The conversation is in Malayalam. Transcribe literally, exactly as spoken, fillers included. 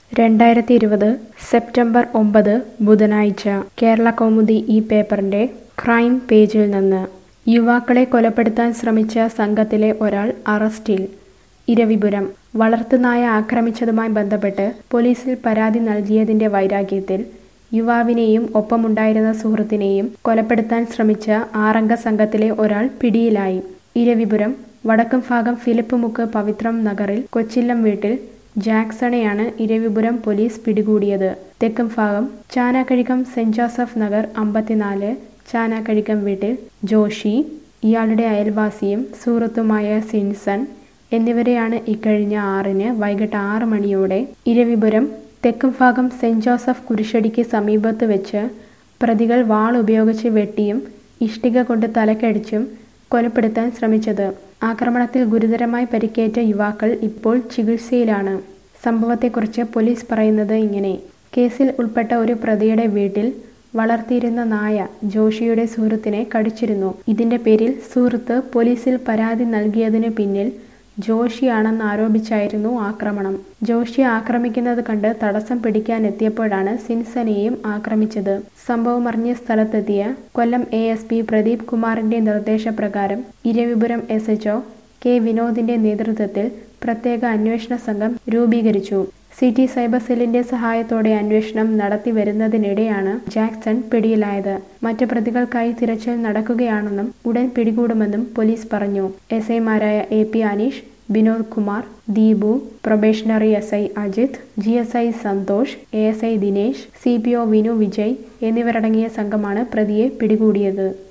രണ്ടായിരത്തി ഇരുപത് സെപ്റ്റംബർ ഒമ്പത് ബുധനാഴ്ച കേരള കൗമുദി ഈ പേപ്പറിന്റെ ക്രൈം പേജിൽ നിന്ന് യുവാക്കളെ കൊലപ്പെടുത്താൻ ശ്രമിച്ച സംഘത്തിലെ ഒരാൾ അറസ്റ്റിൽ. ഇരവിപുരം വളർത്തുനായ ആക്രമിച്ചതുമായി ബന്ധപ്പെട്ട് പോലീസിൽ പരാതി നൽകിയതിന്റെ വൈരാഗ്യത്തിൽ യുവാവിനെയും ഒപ്പമുണ്ടായിരുന്ന സുഹൃത്തിനെയും കൊലപ്പെടുത്താൻ ശ്രമിച്ച ആറംഗ സംഘത്തിലെ ഒരാൾ പിടിയിലായി. ഇരവിപുരം വടക്കുംഭാഗം ഫിലിപ്പ് മുക്ക് പവിത്രം നഗറിൽ കൊച്ചില്ലം വീട്ടിൽ ജാക്സണെയാണ് ഇരവിപുരം പോലീസ് പിടികൂടിയത്. തെക്കുംഭാഗം ചാനാക്കഴികം സെന്റ് ജോസഫ് നഗർ അമ്പത്തിനാല് ചാനാക്കഴികം വീട്ടിൽ ജോഷി, ഇയാളുടെ അയൽവാസിയും സുഹൃത്തുമായ സിൻസൺ എന്നിവരെയാണ് ഇക്കഴിഞ്ഞ ആറിന് വൈകിട്ട് ആറ് മണിയോടെ ഇരവിപുരം തെക്കുംഭാഗം സെന്റ് ജോസഫ് കുരിശടിക്ക് സമീപത്ത് വെച്ച് പ്രതികൾ വാൾ ഉപയോഗിച്ച് വെട്ടിയും ഇഷ്ടിക കൊണ്ട് തലക്കടിച്ചും കൊലപ്പെടുത്താൻ ശ്രമിച്ചത്. ആക്രമണത്തിൽ ഗുരുതരമായി പരിക്കേറ്റ യുവാക്കൾ ഇപ്പോൾ ചികിത്സയിലാണ്. സംഭവത്തെക്കുറിച്ച് പോലീസ് പറയുന്നത് ഇങ്ങനെ: കേസിൽ ഉൾപ്പെട്ട ഒരു പ്രതിയുടെ വീട്ടിൽ വളർത്തിയിരുന്ന നായ ജോഷിയുടെ സുഹൃത്തിനെ കടിച്ചിരുന്നു. ഇതിന്റെ പേരിൽ സുഹൃത്ത് പോലീസിൽ പരാതി നൽകിയതിന് പിന്നിൽ ജോഷിയാണെന്ന് ആരോപിച്ചായിരുന്നു ആക്രമണം. ജോഷിയെ ആക്രമിക്കുന്നത് കണ്ട് തടസ്സം പിടിക്കാനെത്തിയപ്പോഴാണ് സിൻസനെയും ആക്രമിച്ചത്. സംഭവമറിഞ്ഞ് സ്ഥലത്തെത്തിയ Kollam A S P Pradeep കുമാറിന്റെ നിർദ്ദേശപ്രകാരം Iravipuram S H O K വിനോദിന്റെ നേതൃത്വത്തിൽ പ്രത്യേക അന്വേഷണ സംഘം രൂപീകരിച്ചു. സിറ്റി സൈബർ സെല്ലിന്റെ സഹായത്തോടെ അന്വേഷണം നടത്തി വരുന്നതിനിടെയാണ് ജാക്സൺ പിടിയിലായത്. മറ്റ് പ്രതികൾക്കായി തിരച്ചിൽ നടക്കുകയാണെന്നും ഉടൻ പിടികൂടുമെന്നും പോലീസ് പറഞ്ഞു. എസ് ഐമാരായ A P Aneesh, Vinod Kumar, Deepu, probationary S I Ajith, G S I Santhosh, A S I Dinesh, C P O Vinu Vijay എന്നിവരടങ്ങിയ സംഘമാണ് പ്രതിയെ പിടികൂടിയത്.